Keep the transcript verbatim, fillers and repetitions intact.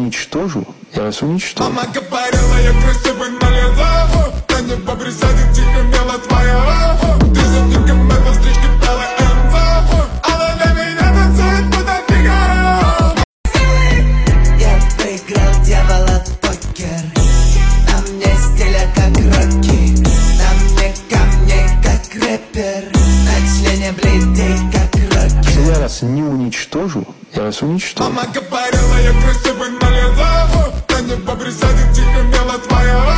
уничтожу, я вас уничтожу. Мама говорила, я красивый на лето. На небо присядет тихо мела твоя. Ты за ником это стрички белая эмза. Она для меня танцует будто Фигаро. Я выиграл дьявола в покер. На мне стиля как Рокки. На мне камней как рэпер. На члене бледей как Рокки. Если я вас не уничтожу, я вас уничтожу. Мама говорила, я красивый на лето. На небо присядет тихо мела твоя.